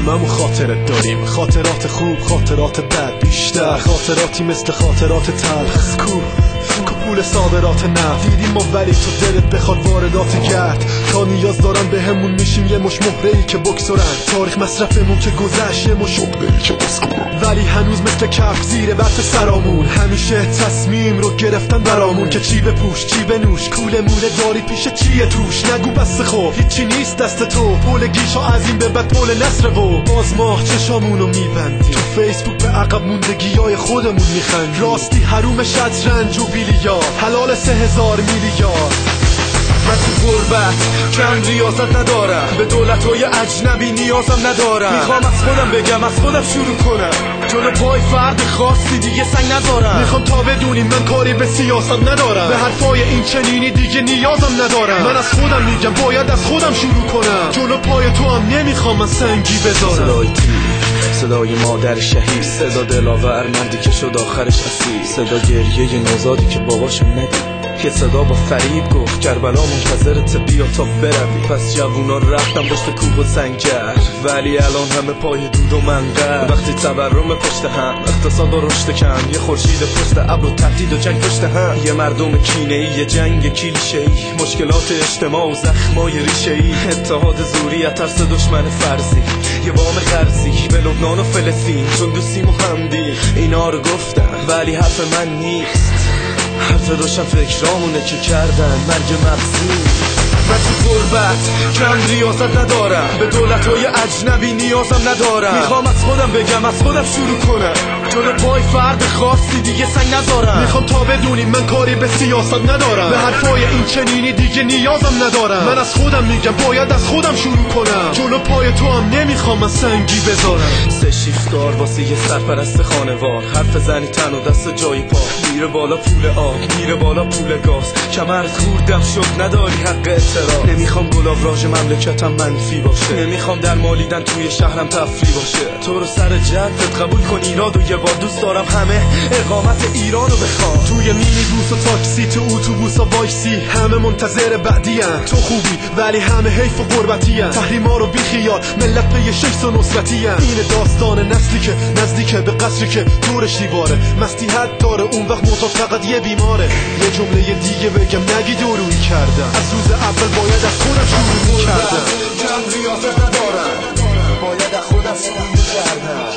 هممون خاطرت داریم، خاطرات خوب، خاطرات بد، بیشتر خاطراتی مثل خاطرات تلخ. از کو پول صادرات نفت دیدیم ما، ولی تو دلت بخواد واردات گرد. تا نیاز دارن به همون میشیم یه مش مهره‌ای که بکسورن. تاریخ مصرفمون که گذشت یه مش عقده‌ای که بسکورن، ولی هنوز مثل کف زیر برف سرامون. همیشه تصمیم رو گرفتن برامون که چی بپوش چی بنوش، کولمونه داری پیش چیه توش. نگو بس خوب هیچی نیست دست تو، پول گیشا از این به بعد پول نصره و باز ماه چشامونو میبندی. تو فیسبوک به عقب موندگیای خودمون میخندی. راستی حروم شطرنج و بیلیارد، حلال 3000 میلیارد. من تو غربت کم ریاضت ندارم، به دولت‌های اجنبی نیازم ندارم. میخوام از خودم بگم، از خودم شروع کنم، جلو پای فرد خاصی دیگه سنگ ندارم. میخوام تا بدونی من کاری به سیاست ندارم، به حرفای این چنینی دیگه نیازم ندارم. من از خودم میگم باید از خودم شروع کنم، جلو پای تو هم نمیخوام من سنگی بذارم. صدای تیر، صدای مادر شهید، صدا دلاور مردی که شد آخرش اسیر، صدا گریه نوزادی که باباشو ندید، که صدا با فریب گفت کربلا منتظرت بیا تا بروی. پس جوونا رفتم پشت کوه و سنگر، ولی الان همه پای دود و منقر. وقتی تورم پشت هم، اقتصاد و رشد کم، یه خورشید پشت ابر و تهدید و جنگ پشت هم، یه مردم کینه‌ای، یه جنگ کلیشه‌ای، مشکلات اجتماع و زخمای ریشه‌ای، اتحاد زوری از ترس دشمن فرضی، یه وام قرضی به لبنان و فلسطین، چون دوستیم و همدی. اینا رو گفتم ولی حرف من نیست، حرف روشن فکرامونه که کردن مرگ مغزی. من تو غربت کم ریاضت ندارم، به دولت‌های اجنبی نیازم ندارم. میخوام از خودم بگم، از خودم شروع کنم، جلو پای فرد خاصی دیگه سنگ ندارم. میخوام تا بدونی من کاری به سیاست ندارم، به حرفای این چنینی دیگه نیازم ندارم. من از خودم میگم باید از خودم شروع کنم، جلو پای تو هم نمیخوام من سنگی بذارم. 3 شیفتار واسه یه سرپرست خانوار، حرف زنی تن و دست جای پا، میره بالا پول آب، میره بالا پول گاز، کمر خوردم شد نداری حق اعتراض. نمیخوام گلاوراژ مملکتم منفی باشه، نمیخوام در مالیدن توی شهرم تفریح باشه. تو رو سر جدت قبول کن ایراد و یه بار دوست دارم همه اقامت ایرانو بخوام. توی مینی بوس و تاکسی، تو اتوبوسا وایسی، همه منتظر بعدی‌ان. تو خوبی ولی همه حیف و غربتی‌ان. تحریما رو بیخیال، ملت پی شیس و نصرتی‌ان. این داستان نسلی که نزدیکه به قصری که دورش دیواره، مستی حد داره اون وقت معتاد فقط یه بیماره. یه جمله دیگه بگم نگی دورویی کردم، از روز اول باید از خودم شروع کردم. کم ریاضت ندارم، باید از خودم شروع کردم.